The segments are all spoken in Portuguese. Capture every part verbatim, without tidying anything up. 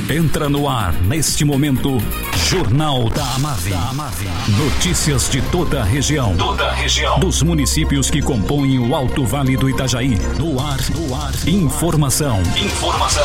Entra no ar, neste momento, Jornal da Amave. Notícias de toda a região. Toda a região. Dos municípios que compõem o Alto Vale do Itajaí. No ar, no ar. Informação. Informação.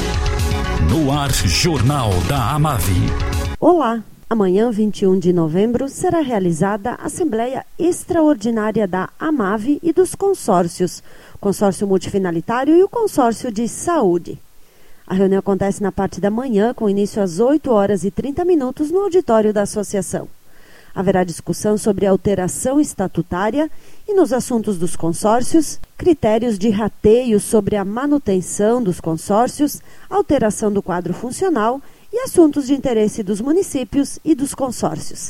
No ar, Jornal da Amave. Olá. Amanhã, vinte e um de novembro, será realizada a Assembleia Extraordinária da Amave e dos consórcios, Consórcio Multifinalitário e o Consórcio de Saúde. A reunião acontece na parte da manhã, com início às oito horas e trinta minutos no auditório da associação. Haverá discussão sobre a alteração estatutária e, nos assuntos dos consórcios, critérios de rateio sobre a manutenção dos consórcios, alteração do quadro funcional e assuntos de interesse dos municípios e dos consórcios.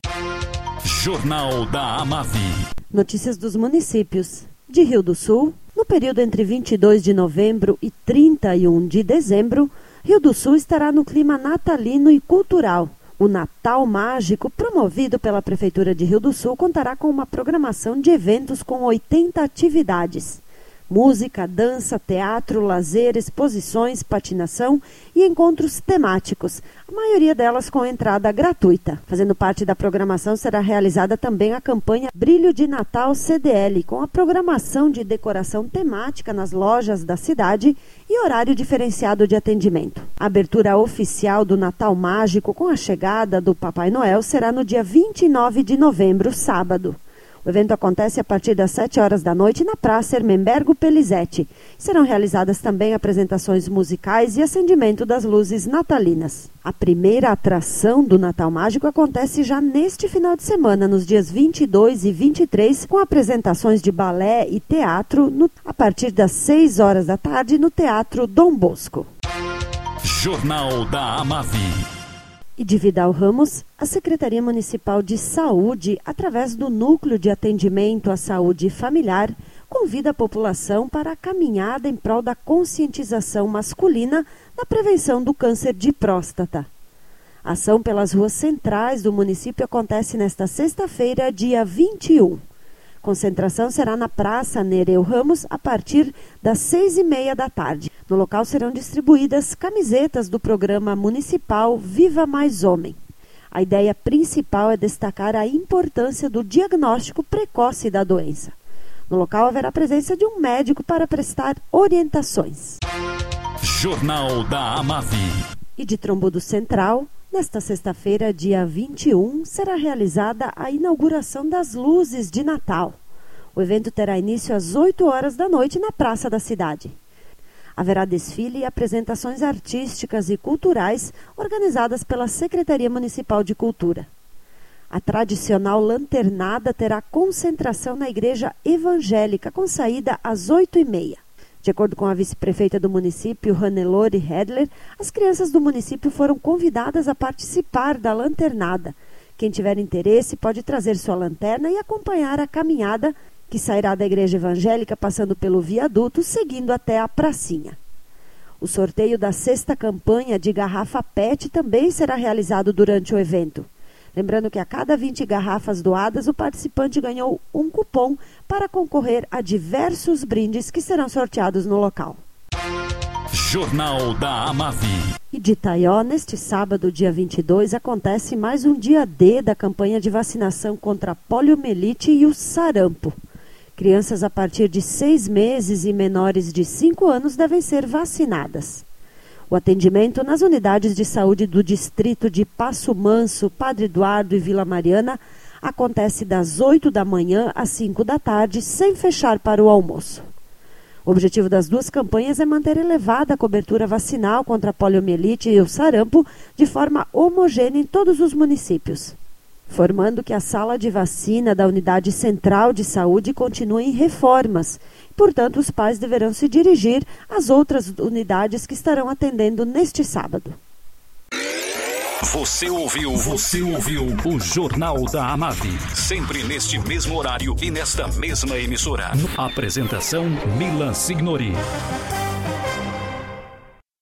Jornal da Amave. Notícias dos municípios. De Rio do Sul, no período entre vinte e dois de novembro e trinta e um de dezembro, Rio do Sul estará no clima natalino e cultural. O Natal Mágico, promovido pela Prefeitura de Rio do Sul, contará com uma programação de eventos com oitenta atividades. Música, dança, teatro, lazer, exposições, patinação e encontros temáticos, a maioria delas com entrada gratuita. Fazendo parte da programação será realizada também a campanha Brilho de Natal C D L, com a programação de decoração temática nas lojas da cidade e horário diferenciado de atendimento. A abertura oficial do Natal Mágico com a chegada do Papai Noel será no dia vinte e nove de novembro, sábado. O evento acontece a partir das sete horas da noite na Praça Hermenbergo Pelizete. Serão realizadas também apresentações musicais e acendimento das luzes natalinas. A primeira atração do Natal Mágico acontece já neste final de semana, nos dias vinte e dois e vinte e três, com apresentações de balé e teatro no, a partir das seis horas da tarde no Teatro Dom Bosco. Jornal da Amave. E de Vidal Ramos, a Secretaria Municipal de Saúde, através do Núcleo de Atendimento à Saúde Familiar, convida a população para a caminhada em prol da conscientização masculina na prevenção do câncer de próstata. A ação pelas ruas centrais do município acontece nesta sexta-feira, dia vinte e um. Concentração será na Praça Nereu Ramos a partir das seis e meia da tarde. No local serão distribuídas camisetas do programa municipal Viva Mais Homem. A ideia principal é destacar a importância do diagnóstico precoce da doença. No local haverá a presença de um médico para prestar orientações. Jornal da Amave. E de Trombudo Central, nesta sexta-feira, dia vinte e um, será realizada a inauguração das luzes de Natal. O evento terá início às oito horas da noite na Praça da Cidade. Haverá desfile e apresentações artísticas e culturais organizadas pela Secretaria Municipal de Cultura. A tradicional lanternada terá concentração na Igreja Evangélica, com saída às oito e meia. De acordo com a vice-prefeita do município, Hannelore Hedler, as crianças do município foram convidadas a participar da lanternada. Quem tiver interesse pode trazer sua lanterna e acompanhar a caminhada que sairá da Igreja Evangélica passando pelo viaduto, seguindo até a pracinha. O sorteio da sexta campanha de garrafa P E T também será realizado durante o evento. Lembrando que a cada vinte garrafas doadas, o participante ganhou um cupom para concorrer a diversos brindes que serão sorteados no local. Jornal da Amave. E de Itaió, neste sábado, dia vinte e dois, acontece mais um dia D da campanha de vacinação contra a poliomielite e o sarampo. Crianças a partir de seis meses e menores de cinco anos devem ser vacinadas. O atendimento nas unidades de saúde do distrito de Passo Manso, Padre Eduardo e Vila Mariana acontece das oito da manhã às cinco da tarde, sem fechar para o almoço. O objetivo das duas campanhas é manter elevada a cobertura vacinal contra a poliomielite e o sarampo de forma homogênea em todos os municípios, formando que a sala de vacina da Unidade Central de Saúde continue em reformas. Portanto, os pais deverão se dirigir às outras unidades que estarão atendendo neste sábado. Você ouviu, você ouviu o Jornal da Amave. Sempre neste mesmo horário e nesta mesma emissora. Apresentação Milan Signori.